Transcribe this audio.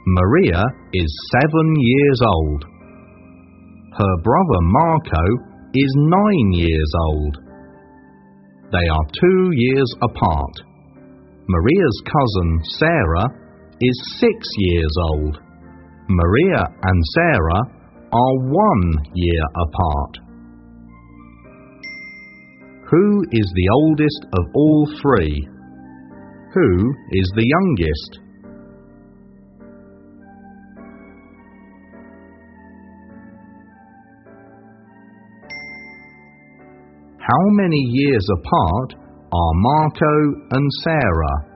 Maria is 7 years old. Her brother Marco is 9 years old. They are 2 years apart. Maria's cousin Sarah is 6 years old. Maria and Sarah are 1 year apart. Who is the oldest of all three? Who is the youngest? How many years apart are Marco and Sarah?